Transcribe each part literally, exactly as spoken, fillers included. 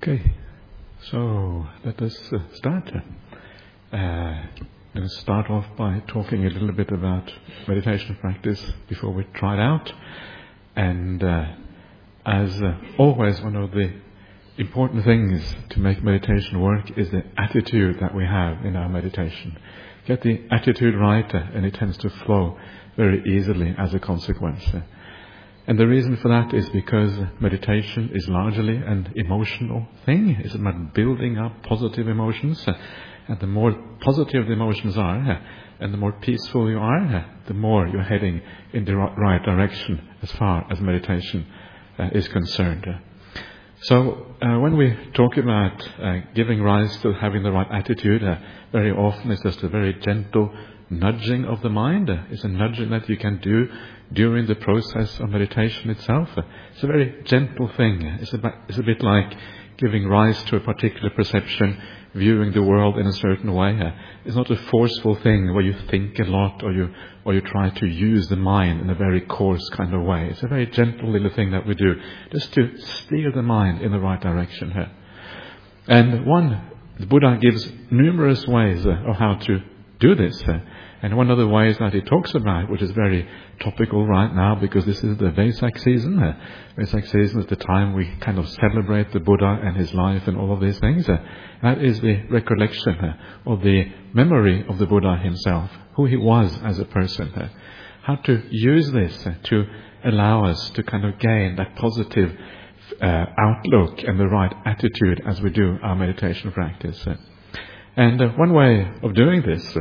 Okay, so let us uh, start. Uh, I'm going to start off by talking a little bit about meditation practice before we try it out. And uh, as uh, always, one of the important things to make meditation work is the attitude that we have in our meditation. Get the attitude right, uh, and it tends to flow very easily as a consequence. Uh, And the reason for that is because meditation is largely an emotional thing. It's about building up positive emotions. And the more positive the emotions are, and the more peaceful you are, the more you're heading in the right direction as far as meditation uh, is concerned. So uh, when we talk about uh, giving rise to having the right attitude, uh, very often it's just a very gentle nudging of the mind. It's a nudging that you can do during the process of meditation itself. It's a very gentle thing. It's a, it's a bit like giving rise to a particular perception, viewing the world in a certain way. It's not a forceful thing where you think a lot or you or you try to use the mind in a very coarse kind of way. It's a very gentle little thing that we do just to steer the mind in the right direction here. And one, the Buddha gives numerous ways of how to do this. And one of the ways that he talks about, which is very topical right now, because this is the Vesak season. Uh, Vesak season is the time we kind of celebrate the Buddha and his life and all of these things. Uh, that is the recollection uh, or the memory of the Buddha himself, who he was as a person. Uh, how to use this uh, to allow us to kind of gain that positive uh, outlook and the right attitude as we do our meditation practice. Uh, and uh, one way of doing this, uh,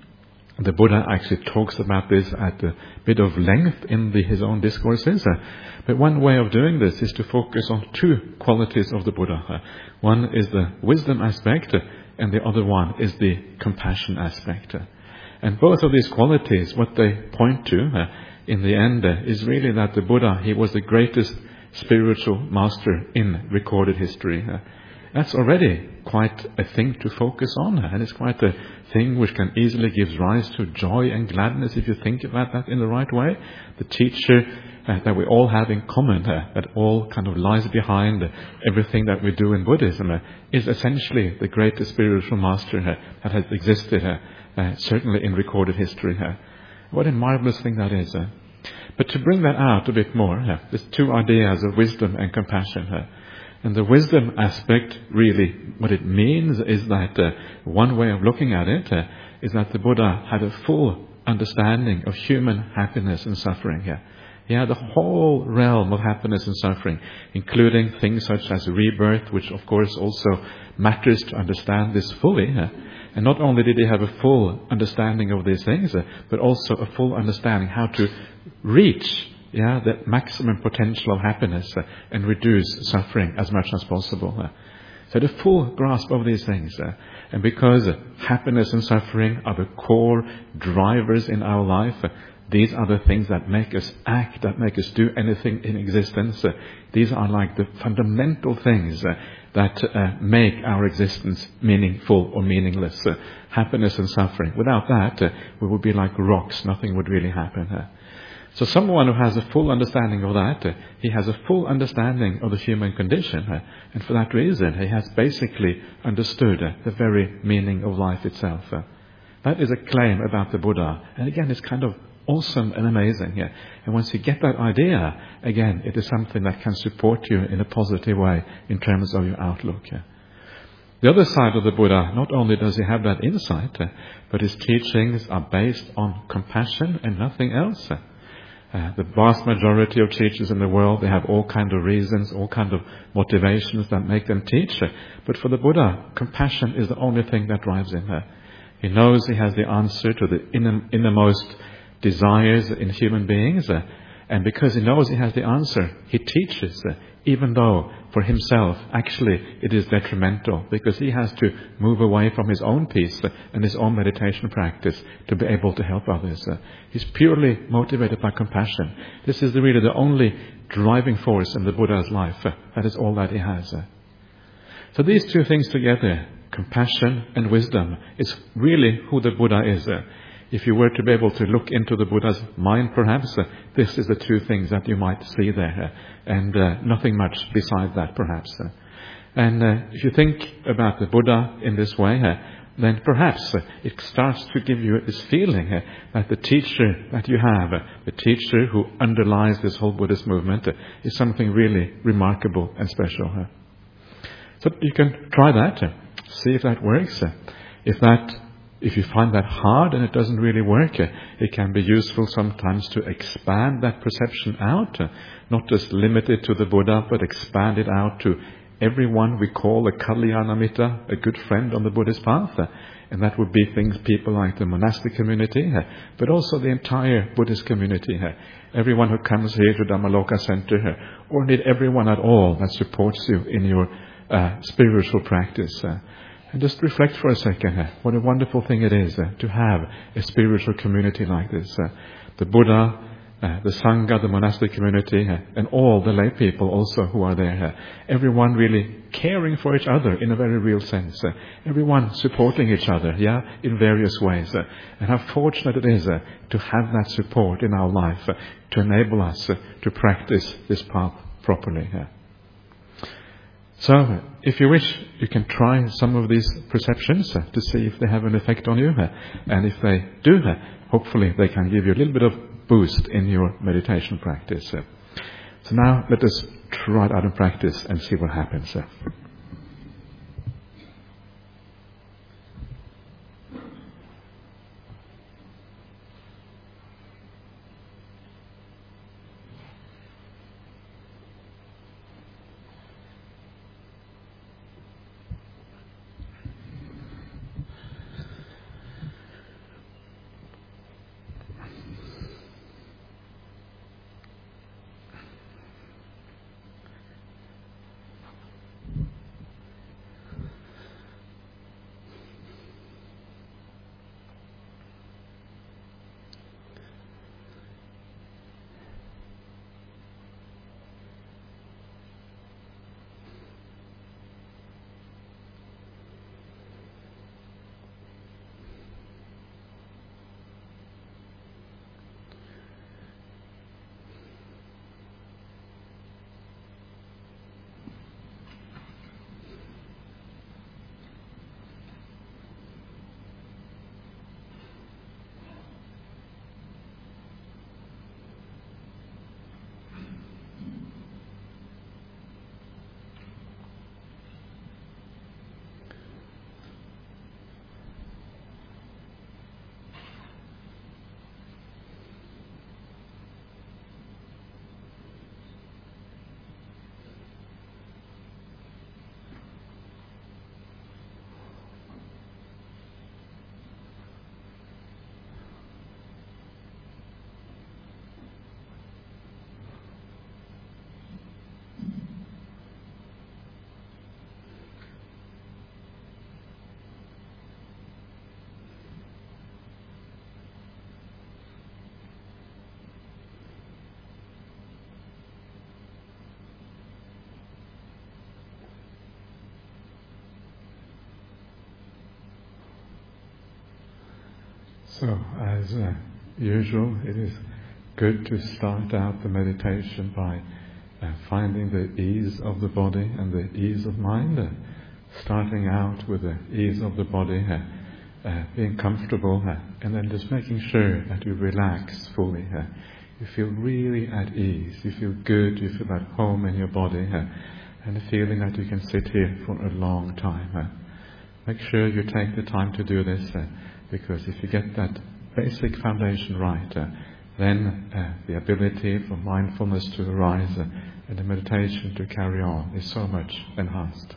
the Buddha actually talks about this at a bit of length in the, his own discourses. Uh, but one way of doing this is to focus on two qualities of the Buddha. Uh, one is the wisdom aspect, uh, and the other one is the compassion aspect. Uh, and both of these qualities, what they point to uh, in the end, uh, is really that the Buddha, he was the greatest spiritual master in recorded history. Uh, That's already quite a thing to focus on, and it's quite a thing which can easily give rise to joy and gladness if you think about that in the right way. The teacher uh, that we all have in common, uh, that all kind of lies behind uh, everything that we do in Buddhism, uh, is essentially the greatest spiritual master uh, that has existed, uh, uh, certainly in recorded history. Uh. What a marvelous thing that is. Uh. But to bring that out a bit more, uh, there's two ideas of wisdom and compassion. Uh. And the wisdom aspect, really, what it means is that uh, one way of looking at it uh, is that the Buddha had a full understanding of human happiness and suffering here. He had the whole realm of happiness and suffering, including things such as rebirth, which of course also matters to understand this fully. Uh, and not only did he have a full understanding of these things, uh, but also a full understanding how to reach Yeah, the maximum potential of happiness uh, and reduce suffering as much as possible. Uh. So the full grasp of these things. Uh, and because uh, happiness and suffering are the core drivers in our life, uh, these are the things that make us act, that make us do anything in existence. Uh, these are like the fundamental things uh, that uh, make our existence meaningful or meaningless. Uh, happiness and suffering. Without that, uh, we would be like rocks. Nothing would really happen. Uh. So someone who has a full understanding of that, uh, he has a full understanding of the human condition. Uh, and for that reason, he has basically understood uh, the very meaning of life itself. Uh, that is a claim about the Buddha. And again, it's kind of awesome and amazing. Yeah? And once you get that idea, again, it is something that can support you in a positive way in terms of your outlook. Yeah? The other side of the Buddha, not only does he have that insight, uh, but his teachings are based on compassion and nothing else. Uh, Uh, the vast majority of teachers in the world, they have all kind of reasons, all kind of motivations that make them teach. Uh, but for the Buddha, compassion is the only thing that drives him. Uh, he knows he has the answer to the inner, innermost desires in human beings. Uh, and because he knows he has the answer, he teaches, uh, even though for himself, actually, it is detrimental, because he has to move away from his own peace uh, and his own meditation practice to be able to help others. Uh, he's purely motivated by compassion. This is the, really the only driving force in the Buddha's life. Uh, that is all that he has. Uh. So these two things together, compassion and wisdom, is really who the Buddha is. Uh. If you were to be able to look into the Buddha's mind, perhaps, uh, this is the two things that you might see there, uh, and uh, nothing much besides that, perhaps. Uh. And uh, if you think about the Buddha in this way, uh, then perhaps uh, it starts to give you this feeling uh, that the teacher that you have, uh, the teacher who underlies this whole Buddhist movement, uh, is something really remarkable and special. Uh. So you can try that, uh, see if that works. Uh, if that, if you find that hard and it doesn't really work, uh, it can be useful sometimes to expand that perception out, uh, not just limit it to the Buddha, but expand it out to everyone we call a Kalyanamitta, a good friend on the Buddhist path. Uh, and that would be things, people like the monastic community, uh, but also the entire Buddhist community. Uh, everyone who comes here to Dhammaloka Center, uh, or indeed everyone at all that supports you in your uh, spiritual practice. Uh, and just reflect for a second, uh, what a wonderful thing it is uh, to have a spiritual community like this. Uh, the Buddha, Uh, the Sangha, the monastic community, uh, and all the lay people also who are there. Uh, everyone really caring for each other in a very real sense. Uh, everyone supporting each other, yeah, in various ways. Uh, and how fortunate it is uh, to have that support in our life uh, to enable us uh, to practice this path properly. Uh. So, uh, if you wish, you can try some of these perceptions uh, to see if they have an effect on you. Uh, and if they do, uh, hopefully they can give you a little bit of boost in your meditation practice. So now let us try it out in practice and see what happens. So, as uh, usual, it is good to start out the meditation by uh, finding the ease of the body and the ease of mind. Uh, starting out with the ease of the body, uh, uh, being comfortable, uh, and then just making sure that you relax fully. Uh, you feel really at ease, you feel good, you feel at home in your body, uh, and the feeling that you can sit here for a long time. Uh, make sure you take the time to do this, uh, because if you get that basic foundation right, uh, then uh, the ability for mindfulness to arise uh, and the meditation to carry on is so much enhanced.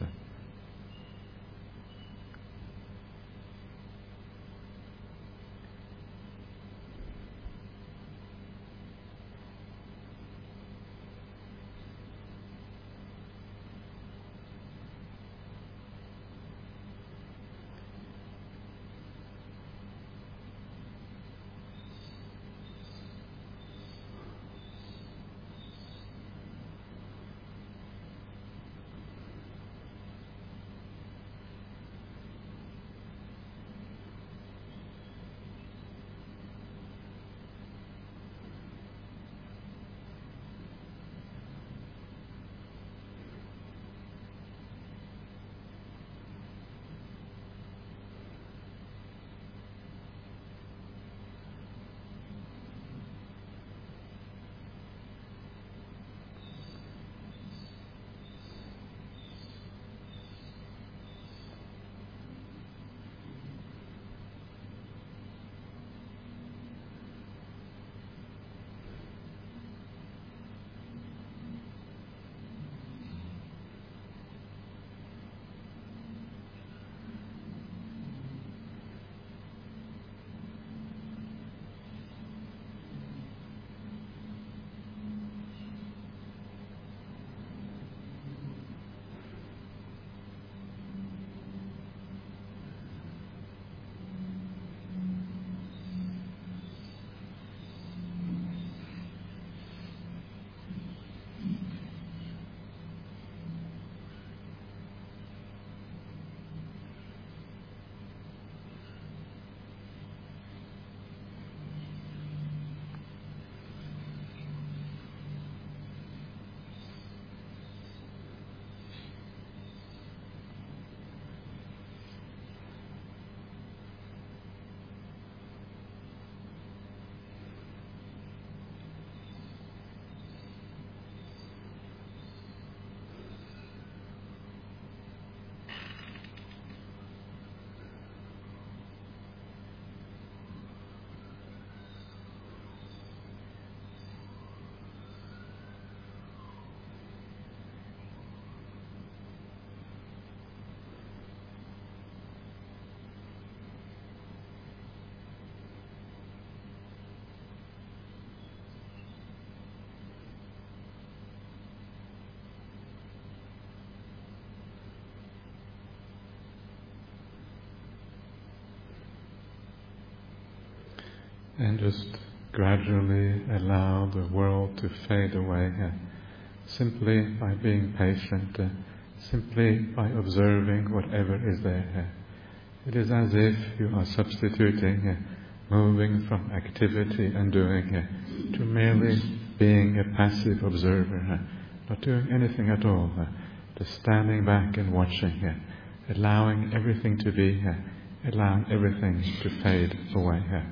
and just gradually allow the world to fade away, uh, simply by being patient, uh, simply by observing whatever is there. Uh, it is as if you are substituting uh, moving from activity and doing uh, to merely being a passive observer, uh, not doing anything at all, uh, just standing back and watching, uh, allowing everything to be, uh, allowing everything to fade away. Uh.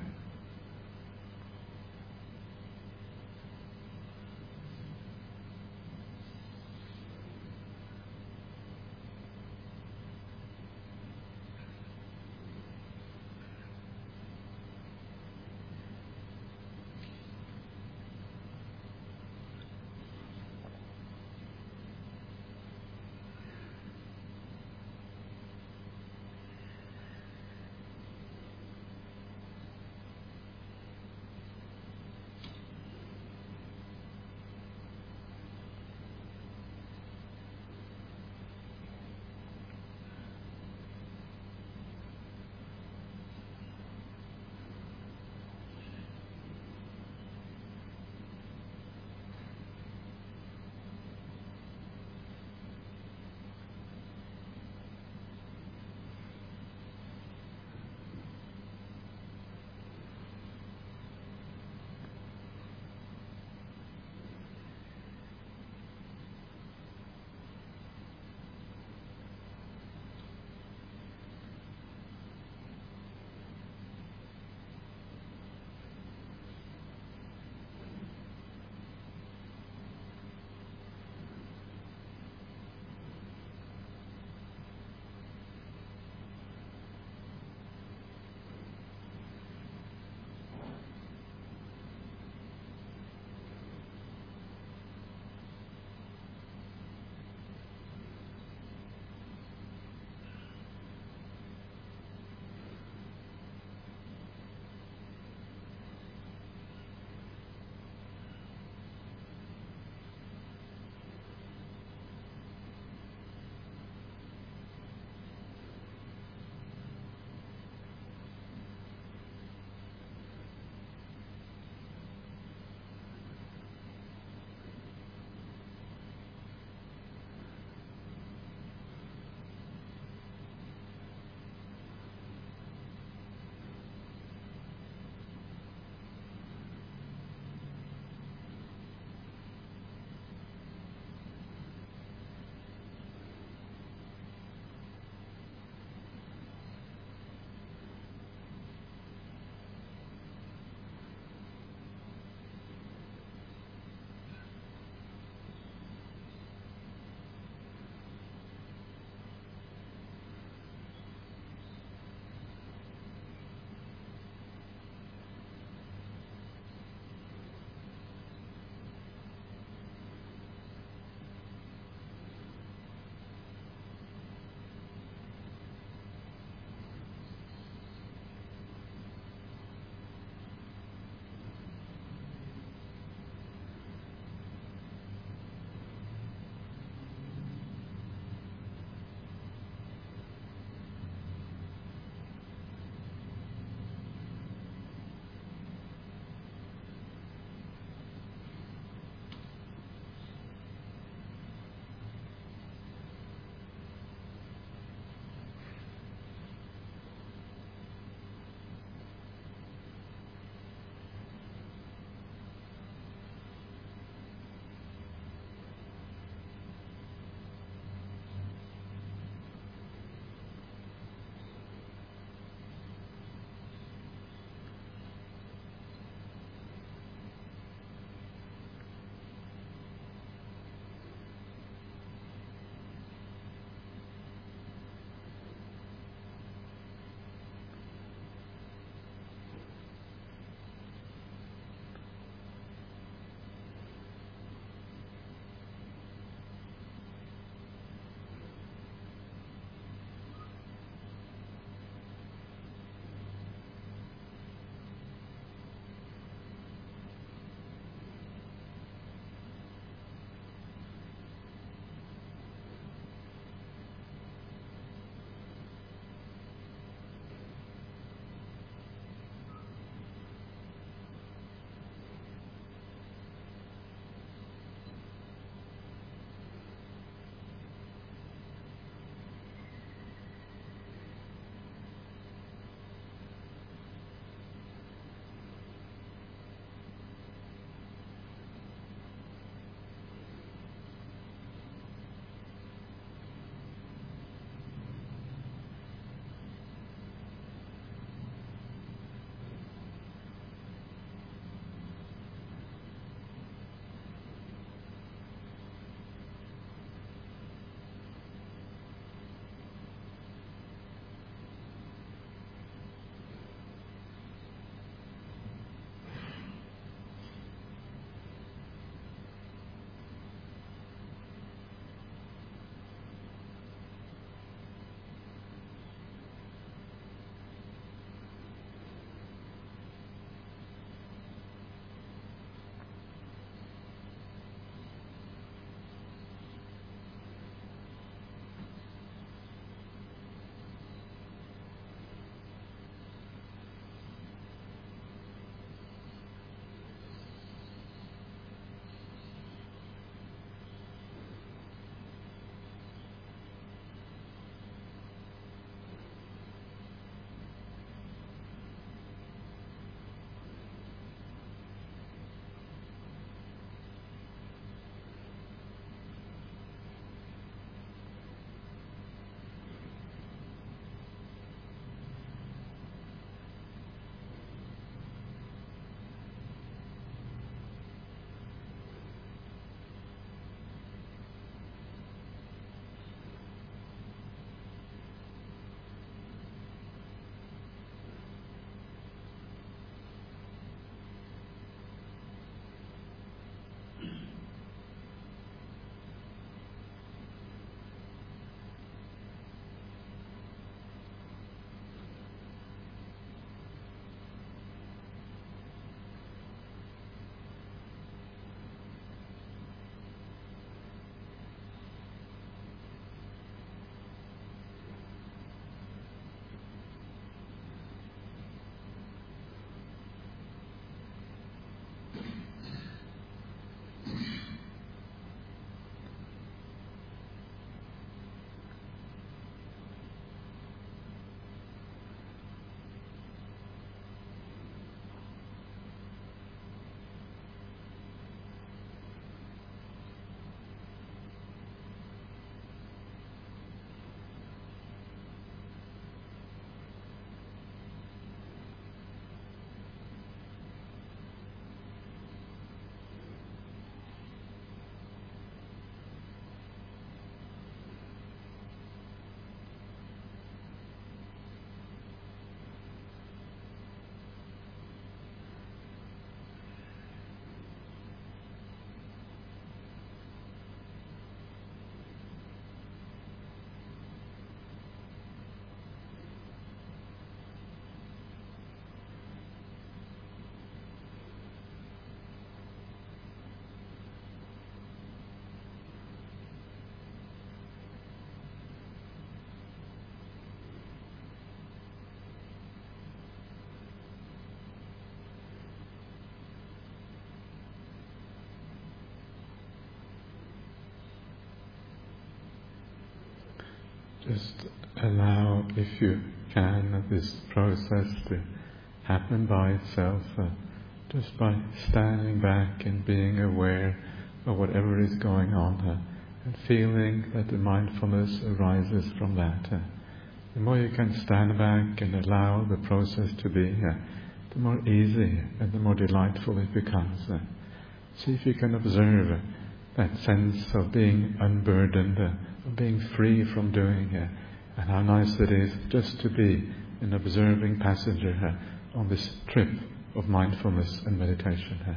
Just allow, if you can, this process to happen by itself, uh, just by standing back and being aware of whatever is going on, uh, and feeling that the mindfulness arises from that. Uh, the more you can stand back and allow the process to be, uh, the more easy and the more delightful it becomes. Uh, see if you can observe uh, that sense of being unburdened, uh, of being free from doing, uh, and how nice it is just to be an observing passenger uh, on this trip of mindfulness and meditation. Uh.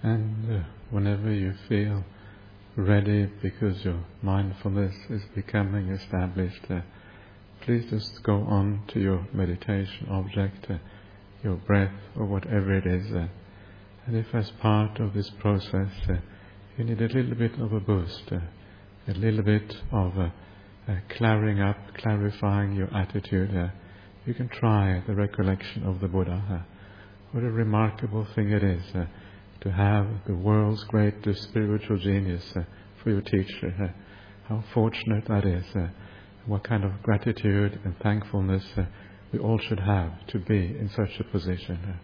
And uh, whenever you feel ready because your mindfulness is becoming established, uh, please just go on to your meditation object, uh, your breath or whatever it is. Uh, and if as part of this process uh, you need a little bit of a boost, uh, a little bit of uh, uh, clearing up, clarifying your attitude, uh, you can try the recollection of the Buddha. Uh, what a remarkable thing it is uh, to have the world's greatest spiritual genius uh, for your teacher. Uh, how fortunate that is. Uh, what kind of gratitude and thankfulness uh, we all should have to be in such a position. Uh,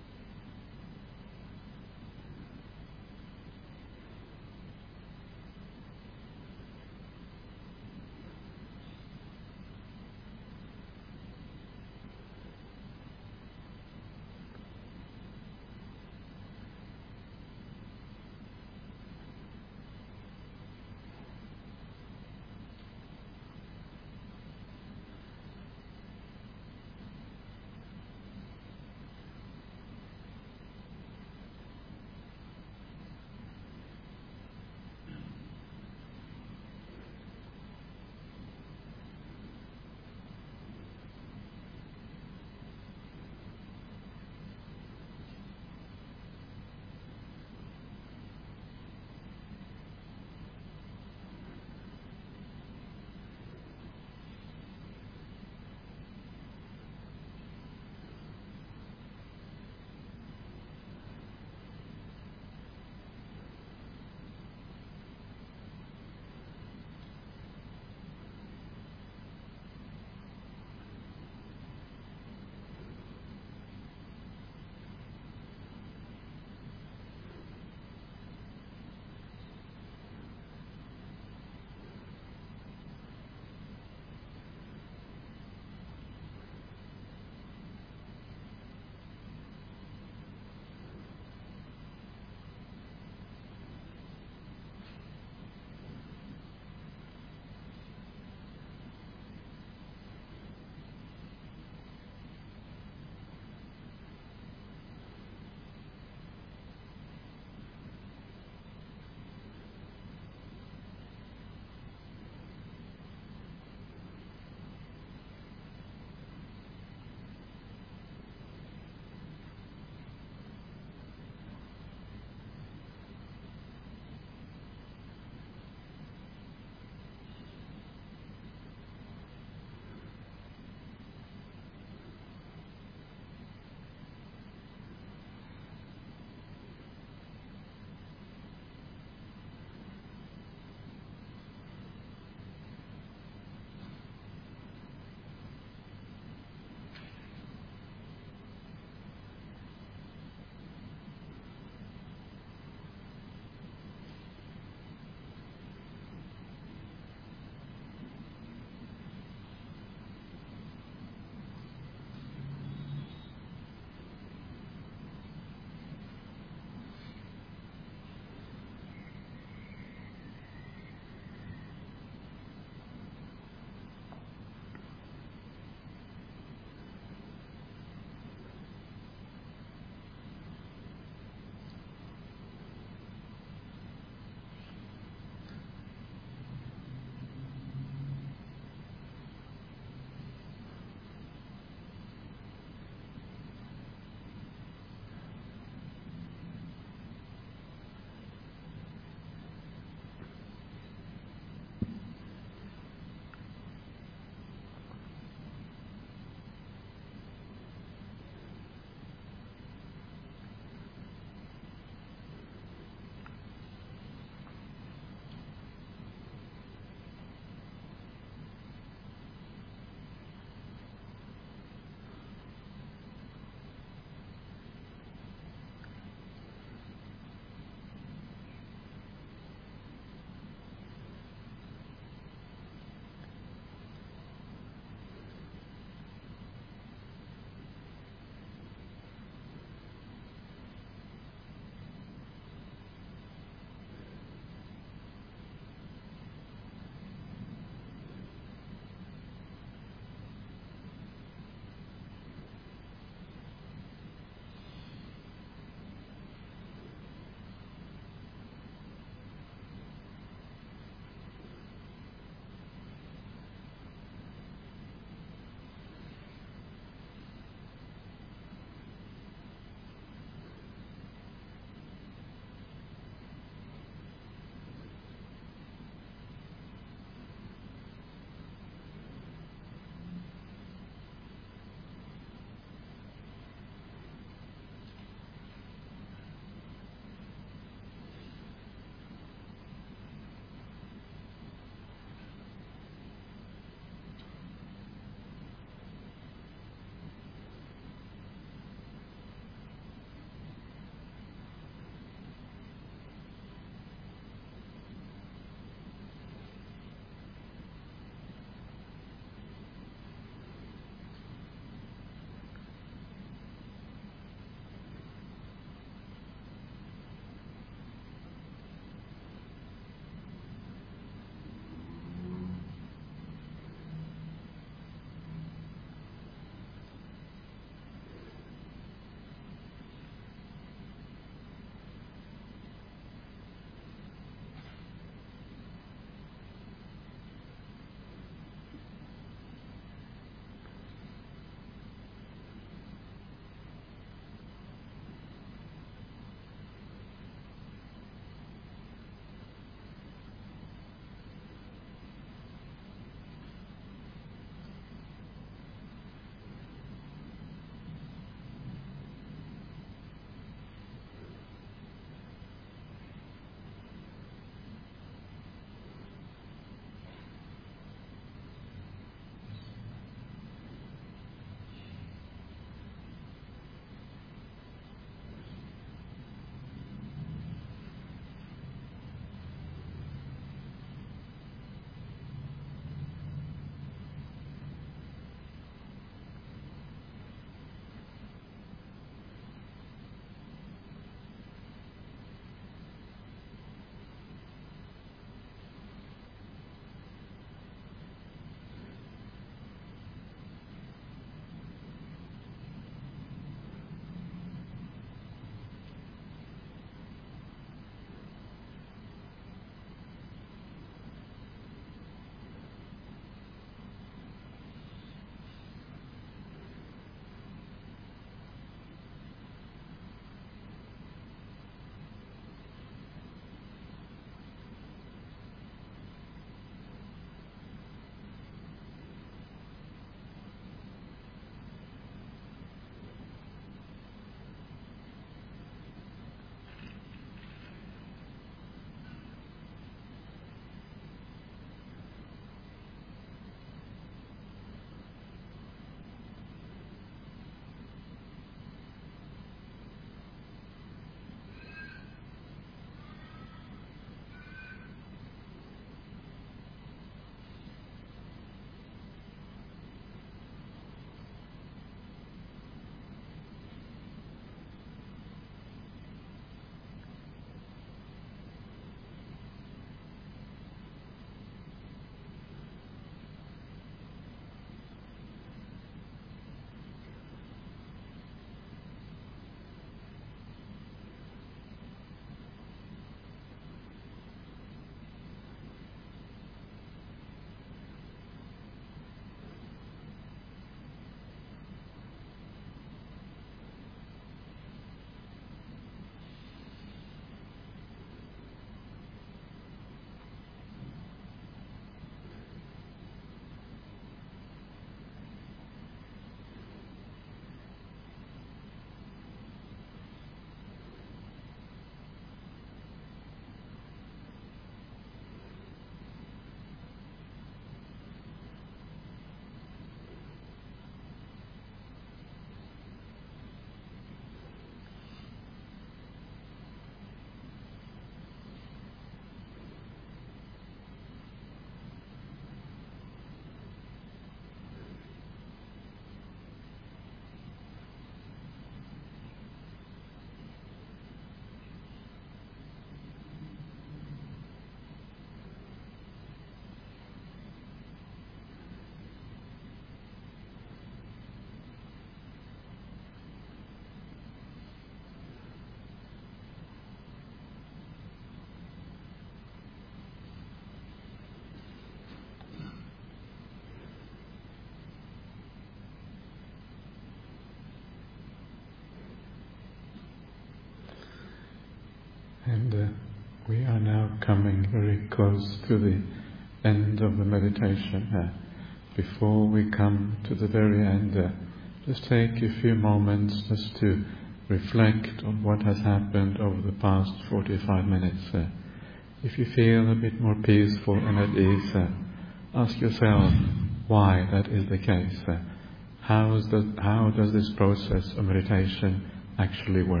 are now coming very close to the end of the meditation. Uh, before we come to the very end, uh, just take a few moments just to reflect on what has happened over the past forty-five minutes. Uh, if you feel a bit more peaceful and at ease, uh, ask yourself why that is the case. Uh, how, is the, how does this process of meditation actually work?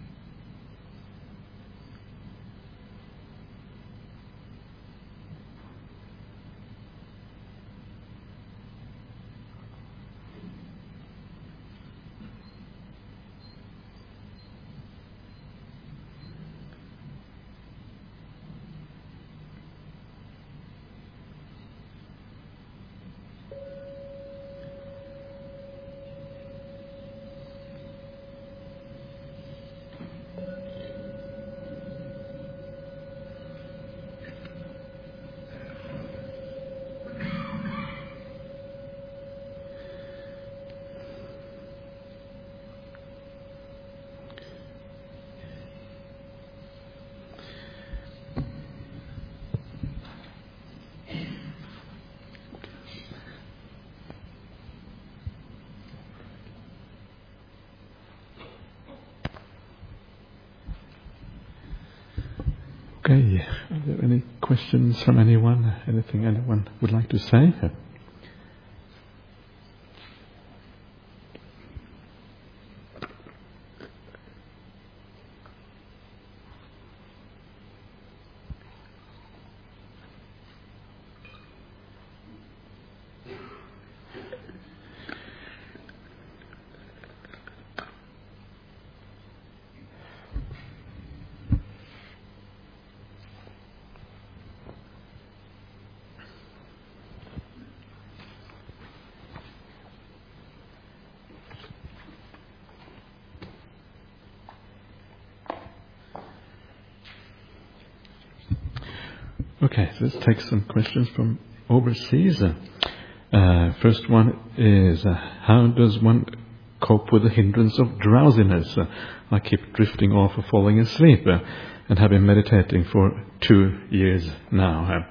Okay, are there any questions from anyone? Anything anyone would like to say? Okay, so let's take some questions from overseas. Uh, first one is, uh, how does one cope with the hindrance of drowsiness? Uh, I keep drifting off or falling asleep uh, and have been meditating for two years now.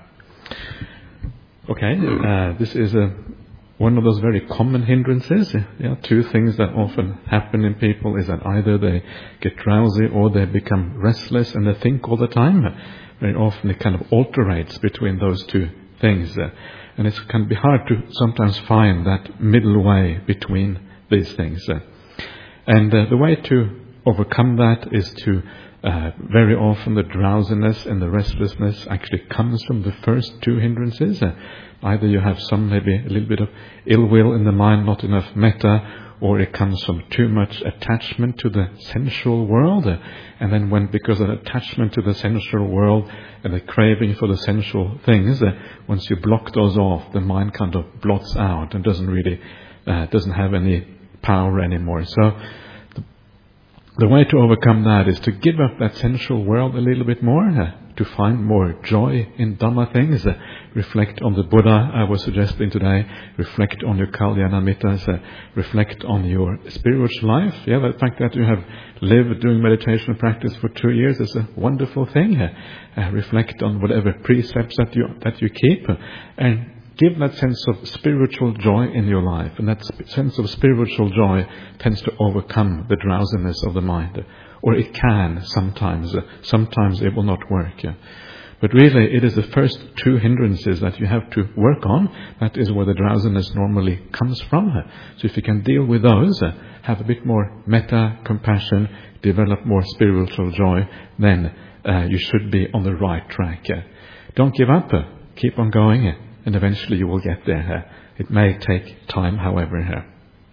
Uh, okay, uh, this is a one of those very common hindrances. Yeah, two things that often happen in people is that either they get drowsy or they become restless and they think all the time. Very often it kind of alternates between those two things. Uh, and it can be hard to sometimes find that middle way between these things. Uh, and uh, the way to overcome that is to, uh, very often the drowsiness and the restlessness actually comes from the first two hindrances. Uh, either you have some, maybe a little bit of ill will in the mind, not enough metta, or it comes from too much attachment to the sensual world. Uh, and then when, because of attachment to the sensual world and the craving for the sensual things, uh, once you block those off, the mind kind of blots out and doesn't really, uh, doesn't have any power anymore. So the, the way to overcome that is to give up that sensual world a little bit more, uh, to find more joy in Dhamma things, uh, reflect on the Buddha I was suggesting today, reflect on your Kalyanamitas, uh, reflect on your spiritual life. Yeah, the fact that you have lived doing meditation practice for two years is a wonderful thing. Uh, uh, reflect on whatever precepts that you that you keep, uh, and give that sense of spiritual joy in your life. And that sp- sense of spiritual joy tends to overcome the drowsiness of the mind. Uh, or it can sometimes. Uh, sometimes it will not work. Uh, But really, it is the first two hindrances that you have to work on. That is where the drowsiness normally comes from. So if you can deal with those, uh, have a bit more metta, compassion, develop more spiritual joy, then uh, you should be on the right track. Uh, don't give up. Uh, keep on going, uh, and eventually you will get there. Uh, it may take time, however. Uh,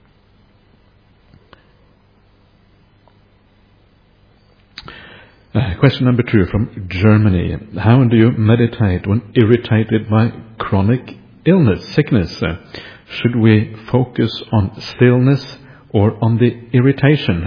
Uh, question number two from Germany. How do you meditate when irritated by chronic illness, sickness? Uh, should we focus on stillness or on the irritation?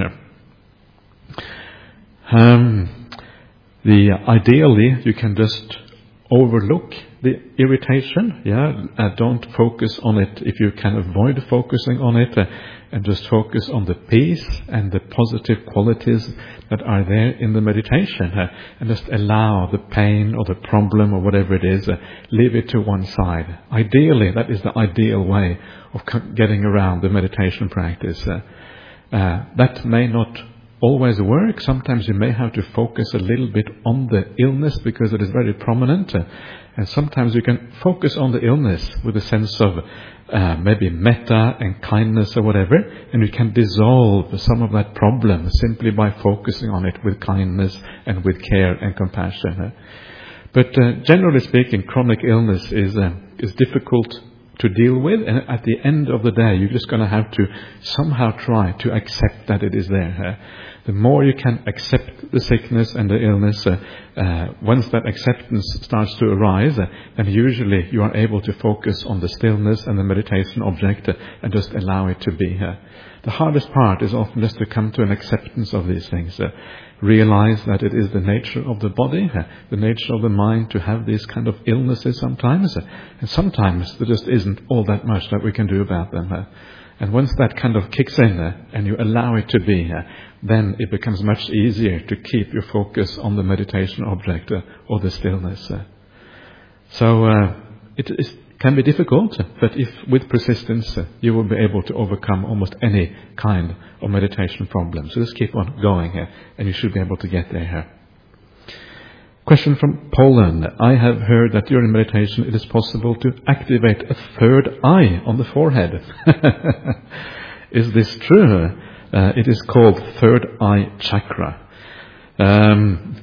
Um, the ideally, you can just overlook the irritation. Yeah, uh, don't focus on it if you can avoid focusing on it, uh, and just focus on the peace and the positive qualities that are there in the meditation, uh, and just allow the pain or the problem or whatever it is, uh, leave it to one side. Ideally, that is the ideal way of getting around the meditation practice. Uh, uh, that may not always work. Sometimes you may have to focus a little bit on the illness because it is very prominent. Uh, and sometimes you can focus on the illness with a sense of uh, maybe metta and kindness or whatever, and you can dissolve some of that problem simply by focusing on it with kindness and with care and compassion. Uh, but uh, generally speaking, chronic illness is uh, is difficult to deal with, and at the end of the day, you're just going to have to somehow try to accept that it is there. Uh, the more you can accept the sickness and the illness, uh, uh, once that acceptance starts to arise, uh, then usually you are able to focus on the stillness and the meditation object uh, and just allow it to be. Uh, the hardest part is often just to come to an acceptance of these things. Uh, realize that it is the nature of the body, uh, the nature of the mind to have these kind of illnesses sometimes, uh, and sometimes there just isn't all that much that we can do about them. Uh, and once that kind of kicks in uh, and you allow it to be, uh, then it becomes much easier to keep your focus on the meditation object uh, or the stillness. Uh. So uh, it is, can be difficult, but if with persistence uh, you will be able to overcome almost any kind of meditation problem. So just keep on going uh, and you should be able to get there. Uh. Question from Poland. I have heard that during meditation it is possible to activate a third eye on the forehead. Is this true? Uh, it is called third eye chakra. Um,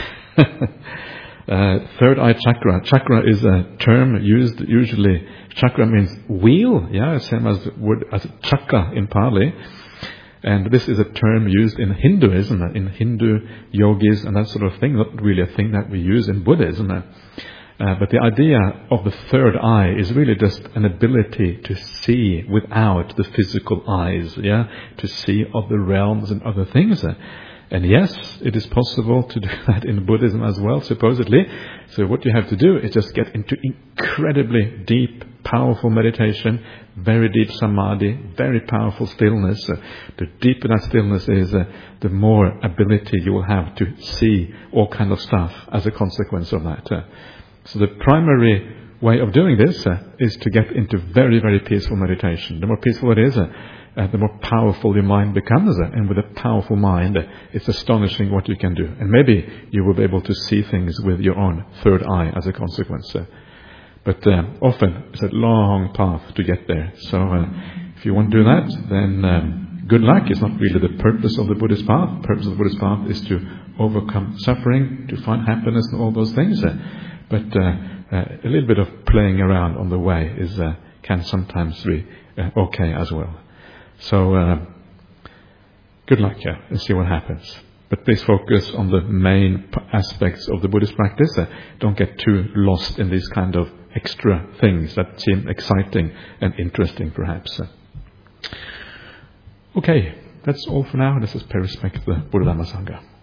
uh, third eye chakra. Chakra is a term used usually. Chakra means wheel, yeah, same as word as chakra in Pali. And this is a term used in Hinduism, in Hindu yogis and that sort of thing. Not really a thing that we use in Buddhism. Uh, but the idea of the third eye is really just an ability to see without the physical eyes, yeah, to see other realms and other things. Uh, and yes, it is possible to do that in Buddhism as well, supposedly. So what you have to do is just get into incredibly deep, powerful meditation, very deep samadhi, very powerful stillness. Uh, the deeper that stillness is, uh, the more ability you will have to see all kind of stuff as a consequence of that. Uh, So the primary way of doing this uh, is to get into very, very peaceful meditation. The more peaceful it is, uh, uh, the more powerful your mind becomes. Uh, and with a powerful mind, uh, it's astonishing what you can do. And maybe you will be able to see things with your own third eye as a consequence. Uh, but uh, often it's a long path to get there. So uh, if you want to do that, then um, good luck. It's not really the purpose of the Buddhist path. The purpose of the Buddhist path is to overcome suffering, to find happiness and all those things. Uh, But uh, uh, a little bit of playing around on the way is uh, can sometimes be uh, okay as well. So uh, good luck, yeah, and see what happens. But please focus on the main p- aspects of the Buddhist practice. Uh, don't get too lost in these kind of extra things that seem exciting and interesting, perhaps. Uh, okay, that's all for now. This is Pay Respect the Buddha Dhamma Sangha.